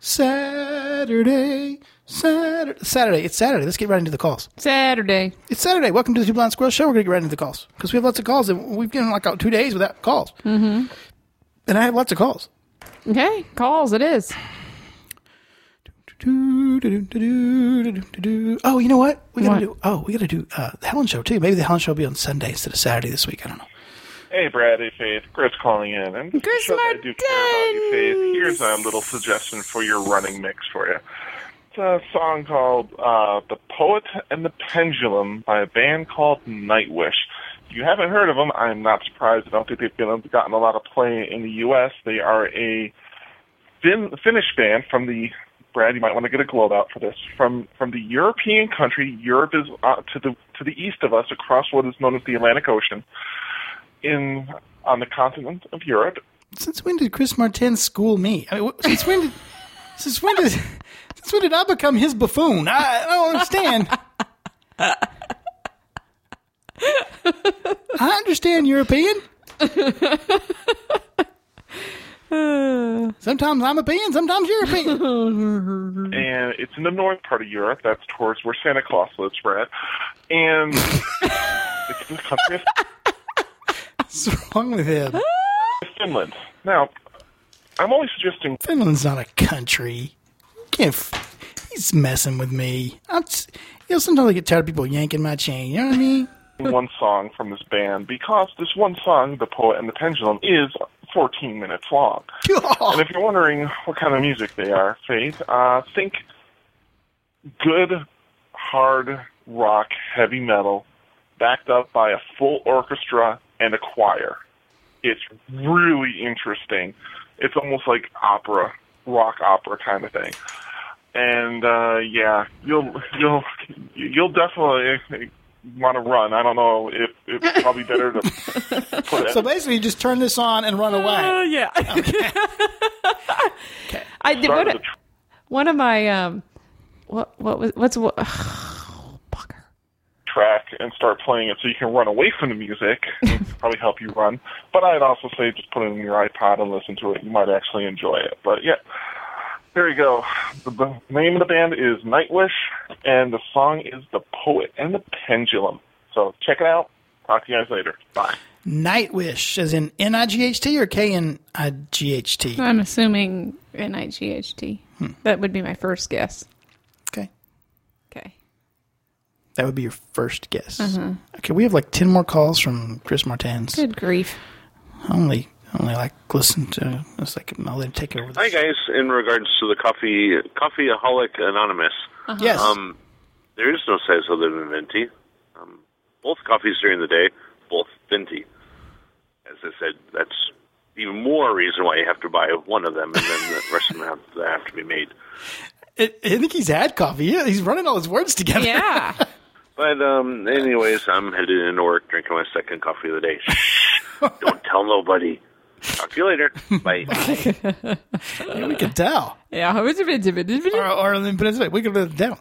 Saturday. It's Saturday. Let's get right into the calls. Saturday. It's Saturday. Welcome to the Two Blind Squirrels Show. We're going to get right into the calls because we have lots of calls. And we've been like 2 days without calls. Mm-hmm. And I have lots of calls. Okay, calls it is. Oh, you know what? We got to do the Helen Show too. Maybe the Helen Show will be on Sunday instead of Saturday this week. I don't know. Hey, Brad, hey, Faith. Chris calling in. And Chris because I do care about you, Faith, here's a little suggestion for your running mix for you. It's a song called The Poet and the Pendulum by a band called Nightwish. If you haven't heard of them, I'm not surprised. I don't think they've gotten a lot of play in the U.S. They are a Finnish band from the... Brad, you might want to get a globe out for this. From the European country, Europe is to the east of us, across what is known as the Atlantic Ocean. On the continent of Europe. Since when did Chris Martin school me? I mean, since when did I become his buffoon? I don't understand. I understand European. Sometimes I'm a pan, sometimes you're a pan. And it's in the north part of Europe. That's towards where Santa Claus lives, Brad. And it's in the country of What's wrong with him? Finland. Now, I'm only suggesting... Finland's not a country. He's messing with me. Sometimes I get tired of people yanking my chain. You know what I mean? One song from this band, because this one song, The Poet and the Pendulum, is 14 minutes long. And if you're wondering what kind of music they are, Faith, think good, hard rock, heavy metal, backed up by a full orchestra and a choir. It's really interesting. It's almost like opera, rock opera kind of thing. And yeah, you'll definitely want to run. I don't know if it's probably better to put it. So basically, you just turn this on and run away. Yeah. Okay. I did one of my what's track and start playing it so you can run away from the music. It'll probably help you run. But I'd also say just put it in your iPod and listen to it. You might actually enjoy it. But yeah, there you go. The name of the band is Nightwish, and the song is The Poet and the Pendulum. So check it out. Talk to you guys later. Bye. Nightwish, as in N-I-G-H-T or K-N-I-G-H-T? I'm assuming N-I-G-H-T. That would be my first guess. Okay. Okay. That would be your first guess. Okay, we have like 10 more calls from Chris Martins. Good grief. I only like listen to. It's like I'll let him take it over. Hi guys, in regards to the Coffeeaholic Anonymous. Yes. There is no size other than venti. Both coffees during the day, both venti. As I said, that's even more reason why you have to buy one of them, and then the rest of them have to be made. I think he's had coffee. Yeah, he's running all his words together. Yeah. But anyways, I'm headed into work, drinking my second coffee of the day. Shh, don't tell nobody. Talk to you later. Bye. Yeah, we can tell. Yeah, or we can put it down.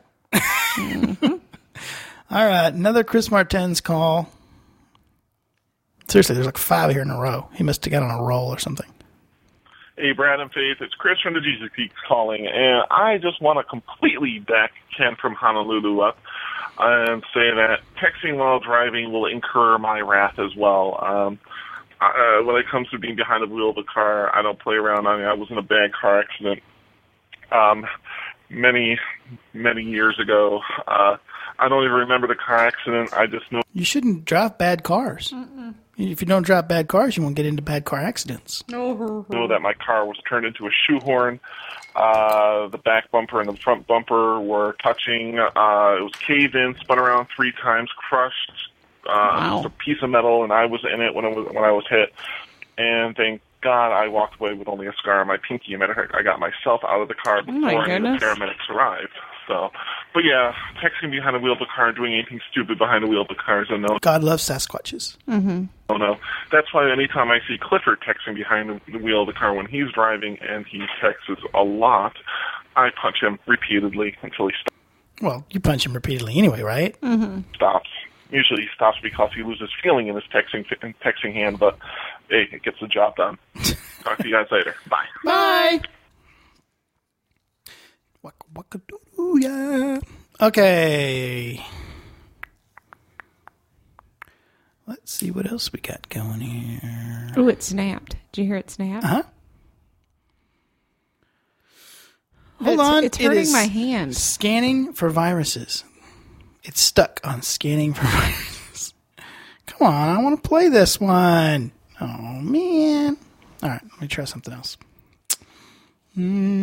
All right, another Chris Martins call. Seriously, there's like 5 here in a row. He must have got on a roll or something. Hey, Brad and Faith, it's Chris from the Jesus Geeks calling, and I just want to completely back Ken from Honolulu up and say that texting while driving will incur my wrath as well. When it comes to being behind the wheel of a car, I don't play around. I mean, I was in a bad car accident many years ago. I don't even remember the car accident. I just know... You shouldn't drive bad cars. Mm-mm. If you don't drive bad cars, you won't get into bad car accidents. Know that my car was turned into a shoehorn. The back bumper and the front bumper were touching. It was caved in, spun around 3 times, crushed. Wow. It was a piece of metal, and I was in it when I was hit. And thank God I walked away with only a scar on my pinky. I got myself out of the car before the paramedics arrived. So, but yeah, texting behind the wheel of a car and doing anything stupid behind the wheel of a car is a no. God loves Sasquatches. Mm-hmm. Oh no, that's why anytime I see Clifford texting behind the wheel of the car when he's driving and he texts a lot, I punch him repeatedly until he stops. Well, you punch him repeatedly anyway, right? Mm-hmm. Stops. Usually he stops because he loses feeling in his texting hand, but hey, it gets the job done. Talk to you guys later. Bye. Bye. Yeah. Okay. Let's see what else we got going here. Oh, it snapped. Did you hear it snap? Uh-huh. Hold on. It's hurting my hand. Scanning for viruses. It's stuck on scanning for viruses. Come on, I want to play this one. Oh, man. All right, let me try something else. I've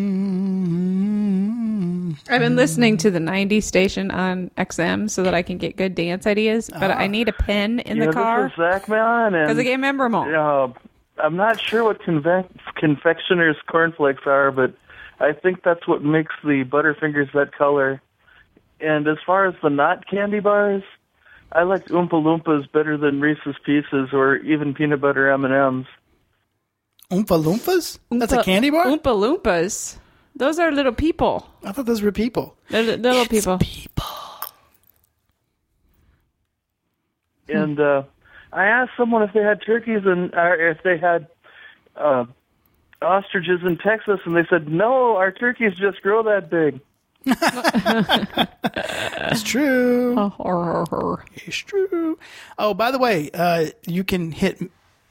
been listening to the 90s station on XM so that I can get good dance ideas, but I need a pen in the car. This is Zach Mellon, because I can't remember them all. I'm not sure what confectioner's cornflakes are, but I think that's what makes the Butterfingers that color. And as far as the not candy bars, I like Oompa Loompas better than Reese's Pieces or even peanut butter M&Ms. Oompa Loompas? That's a candy bar? Oompa Loompas. Those are little people. I thought those were people. They're little people. And I asked someone if they had turkeys and if they had ostriches in Texas, and they said, no, our turkeys just grow that big. It's true. It's true. Oh, by the way, you can hit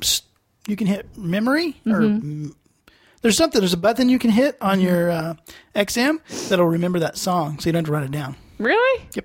memory or there's a button you can hit on your XM that'll remember that song, so you don't have to write it down. Really? Yep.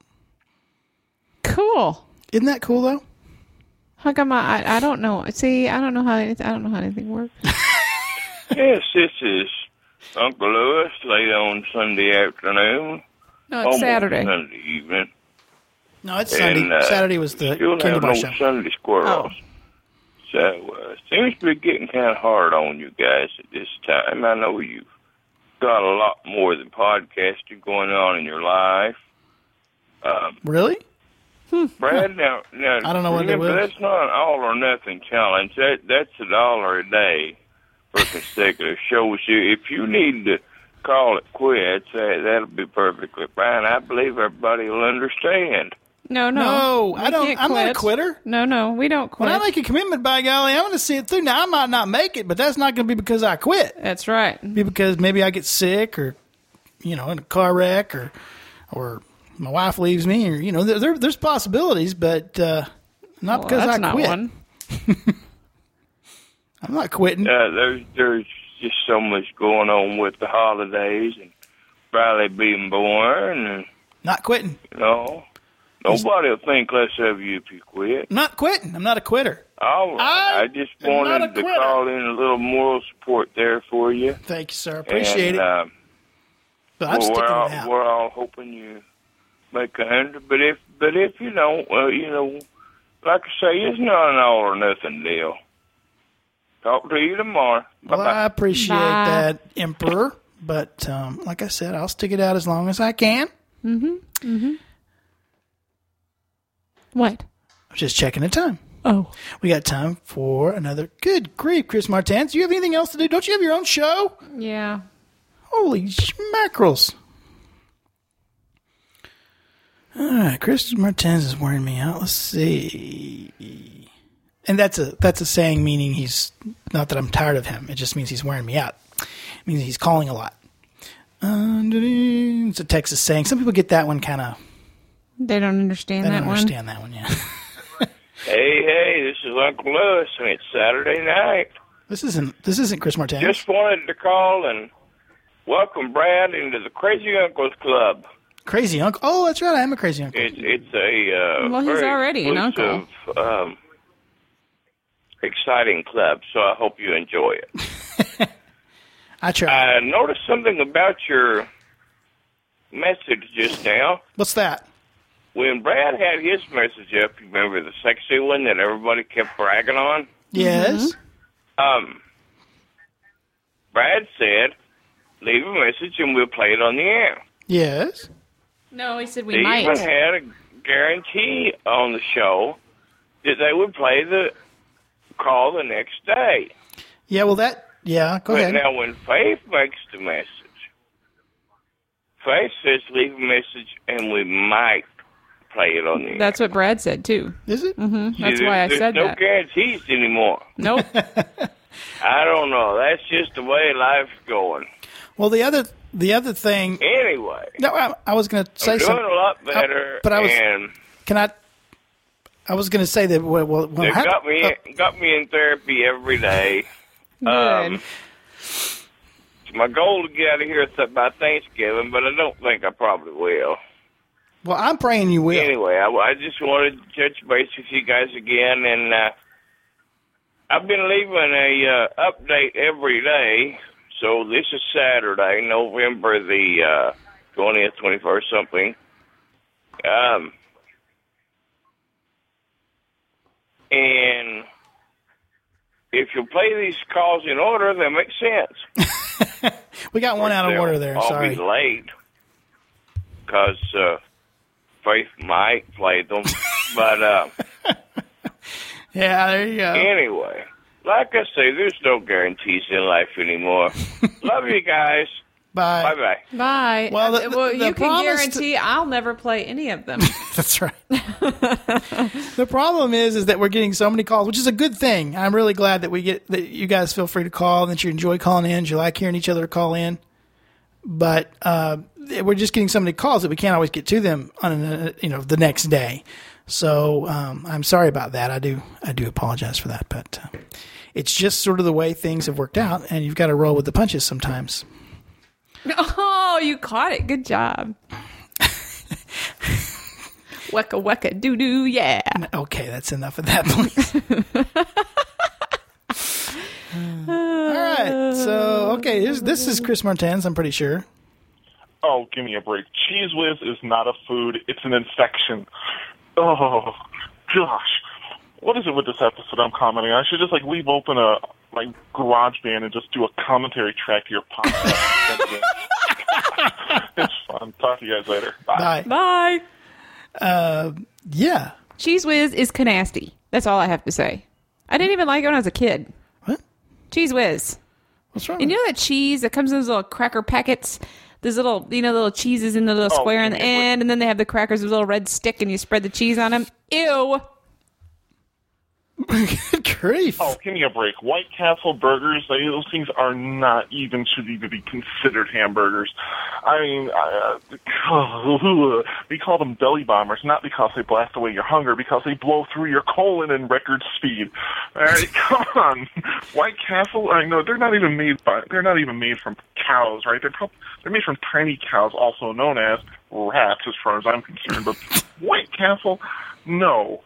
Cool. Isn't that cool though? How come I don't know? See, I don't know how anything works. Yes, this is Uncle Lewis late on Sunday afternoon. No, it's Saturday. Sunday evening. No, it's Sunday. Saturday was the candy bar show. Sunday squirrels. Oh. So, seems to be getting kind of hard on you guys at this time. I know you've got a lot more than podcasting going on in your life. Really? Brad, now I don't know what it was. That's not an all or nothing challenge. That's $1 a day for consecutive shows. If you need to call it quits, that'll be perfectly fine. I believe everybody will understand. No, I don't. I'm not a quitter. No, we don't quit. When I make a commitment, by golly, I'm going to see it through. Now, I might not make it, but that's not going to be because I quit. That's right. It'll be because maybe I get sick, or in a car wreck, or my wife leaves me, or there's possibilities, but not because I not quit. One. I'm not quitting. There's just so much going on with the holidays and Riley being born, and not quitting. Nobody will think less of you if you quit. I'm not quitting. I'm not a quitter. All right. I just wanted to call in a little moral support there for you. Thank you, sir. Appreciate it. But I'm sticking it out. We're all hoping you make 100. But if you don't, well, like I say, it's not an all or nothing deal. Talk to you tomorrow. Well, Bye-bye. I appreciate that, Emperor. But like I said, I'll stick it out as long as I can. What? I'm just checking the time. Oh. We got time for another. Good grief, Chris Martens. Do you have anything else to do? Don't you have your own show? Yeah. Holy schmackerels. All right, Chris Martens is wearing me out. Let's see. And that's a saying meaning he's not that I'm tired of him. It just means he's wearing me out. It means he's calling a lot. It's a Texas saying. Some people get that one kind of. They don't understand that one. They don't understand that one, yeah. Hey, this is Uncle Lewis, and it's Saturday night. This isn't Chris Martens. Just wanted to call and welcome Brad into the Crazy Uncles Club. Crazy Uncle? Oh, that's right. I am a Crazy Uncle. It's a well, he's already an uncle. Exciting club, so I hope you enjoy it. I try. I noticed something about your message just now. What's that? When Brad had his message up, you remember the sexy one that everybody kept bragging on? Yes. Brad said, leave a message and we'll play it on the air. Yes. No, he said they even had a guarantee on the show that they would play the call the next day. Yeah, well, go ahead. Now, when Faith makes the message, Faith says leave a message and we might play it on the air. That's what Brad said, too. Is it? Mm-hmm. That's why I said that. There's no guarantees anymore. Nope. I don't know. That's just the way life's going. Well, the other thing. Anyway, Anyway. No, I was going to say I'm doing something. a lot better. But I was. and Can I was going to say that. Well, they got me in therapy every day. Good. It's my goal to get out of here by Thanksgiving, but I don't think I probably will. well, I'm praying you will. Anyway, I just wanted to touch base with you guys again, and I've been leaving a update every day. So this is Saturday, November the 20th, 21st, something. And if you play these calls in order, they make sense. We got one out of order there. I'll Sorry. be late because Faith might play them. But Yeah, there you go. anyway, like I say, there's no guarantees in life anymore. Love you guys. Bye. Bye-bye. Bye. Well, the you can promise guarantee I'll never play any of them. That's right. The problem is that we're getting so many calls, which is a good thing. I'm really glad that that you guys feel free to call and that you enjoy calling in. You like hearing each other call in. But we're just getting so many calls that we can't always get to them on the next day. So I'm sorry about that. I do apologize for that, but it's just sort of the way things have worked out, and you've got to roll with the punches sometimes. Oh, you caught it. Good job. Wecka, wecka, doo-doo, yeah. Okay, that's enough of that, please. All right. So, okay, this is Chris Martens, I'm pretty sure. Oh, give me a break. Cheese Whiz is not a food. It's an infection. Oh, gosh. What is it with this episode I'm commenting? I should just, leave open a, GarageBand and just do a commentary track to your podcast. It's fun. Talk to you guys later. Bye. Bye. Bye. Yeah. Cheese Whiz is canasty. That's all I have to say. I didn't even like it when I was a kid. What? Cheese Whiz. What's wrong? And you know that cheese that comes in those little cracker packets? Those little, little cheeses in the little square in the end, and then they have the crackers with a little red stick, and you spread the cheese on them. Ew. Good grief. Oh, give me a break. White Castle burgers, those things are not even, should even be considered hamburgers. I mean, we call them belly bombers, not because they blast away your hunger, because they blow through your colon in record speed. All right, come on. White Castle, I know, they're not even made from cows, right? They're made from tiny cows, also known as rats, as far as I'm concerned. But White Castle, no.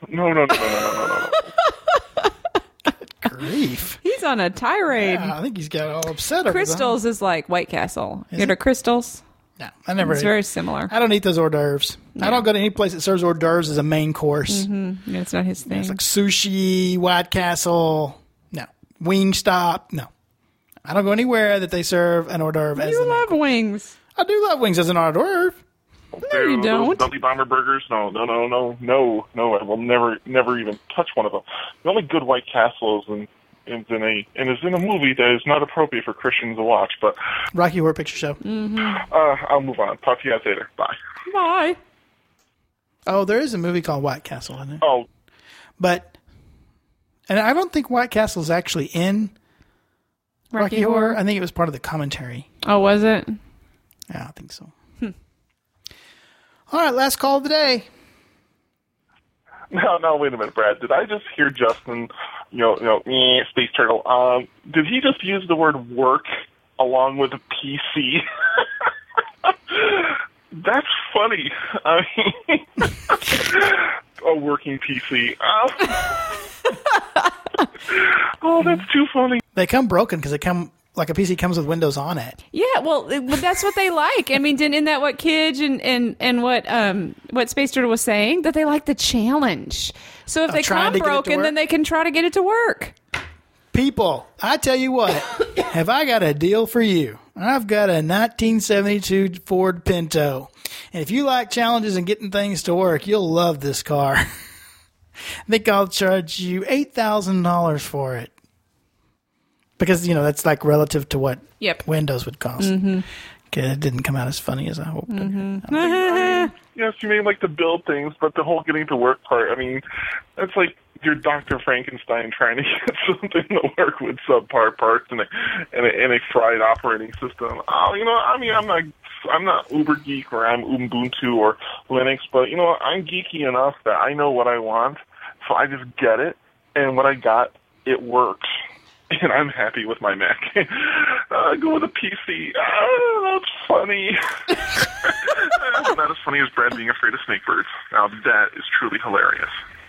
Grief. He's on a tirade. Yeah, I think he's got all upset over Crystals is like White Castle. You know Crystals? No, I never. It's very similar. I don't eat those hors d'oeuvres. Yeah. I don't go to any place that serves hors d'oeuvres as a main course. Mm-hmm. Yeah, it's not his thing. It's like sushi, White Castle, no. Wingstop, no. I don't go anywhere that they serve an hors d'oeuvre as a main You love course. wings. I do love wings as an hors d'oeuvre. No, you don't. Those belly bomber burgers? No. I will never even touch one of them. The only good White Castle is in a movie that is not appropriate for Christians to watch. But Rocky Horror Picture Show. I'll move on. Talk to you guys later. Bye. Bye. Oh, there is a movie called White Castle, isn't there? Oh, and I don't think White Castle is actually in Rocky Horror. I think it was part of the commentary. Oh, was it? Yeah, I think so. All right, last call of the day. No, wait a minute, Brad. Did I just hear Justin, Space Turtle, did he just use the word work along with PC? That's funny. I mean, a working PC. Oh, that's too funny. They come broken because they come like a PC comes with Windows on it. Yeah, well, that's what they like. I mean, isn't that what Kidge and what Space Turtle was saying? That they like the challenge. So if they come broken, then they can try to get it to work. People, I tell you what, have I got a deal for you? I've got a 1972 Ford Pinto. And if you like challenges and getting things to work, you'll love this car. I think I'll charge you $8,000 for it. Because, that's like relative to what Windows would cost. Mm-hmm. It didn't come out as funny as I hoped. Mm-hmm. Yes, you may like to build things, but the whole getting to work part, I mean, that's like your Dr. Frankenstein trying to get something to work with subpar parts and a fried operating system. Oh, I'm not I'm not uber geek or I'm Ubuntu or Linux, but I'm geeky enough that I know what I want, so I just get it, and what I got, it works, and I'm happy with my Mac. Go with a PC. That's funny. Not as funny as Brad being afraid of snake birds. Now that is truly hilarious.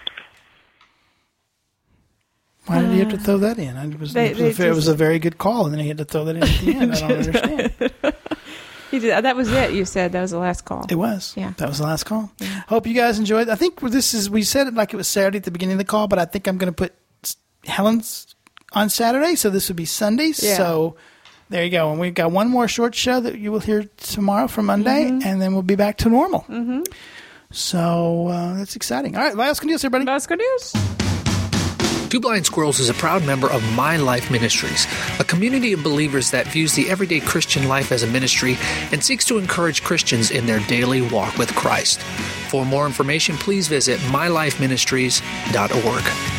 Why did he have to throw that in? It was a very good call, and then he had to throw that in at the end. I don't understand. He did. That was it. You said that was the last call. It was. Yeah. That was the last call. Yeah. Hope you guys enjoyed. I think we said it like it was Saturday at the beginning of the call, but I think I'm going to put Helen's on Saturday, so this would be Sundays. Yeah. So there you go. And we've got one more short show that you will hear tomorrow for Monday, and then we'll be back to normal. Mm-hmm. So that's exciting. All right, Vasco News, everybody. Vasco News. Two Blind Squirrels is a proud member of My Life Ministries, a community of believers that views the everyday Christian life as a ministry and seeks to encourage Christians in their daily walk with Christ. For more information, please visit mylifeministries.org.